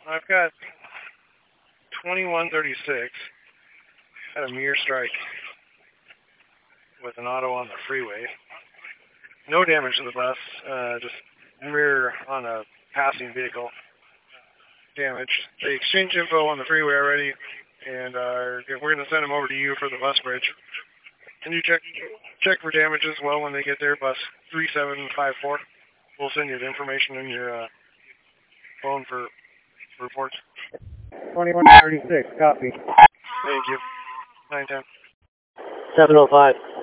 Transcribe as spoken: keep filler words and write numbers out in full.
I've got twenty-one thirty-six. Had a mirror strike with an auto on the freeway. No damage to the bus, uh, just mirror on a passing vehicle damaged. They exchanged info on the freeway already, and uh, we're going to send them over to you for the bus bridge. Can you check check for damage as well when they get there, bus three seven five four? We'll send you the information in your uh, phone for reports. twenty-one thirty-six, copy. Thank you. nine ten. seven oh five.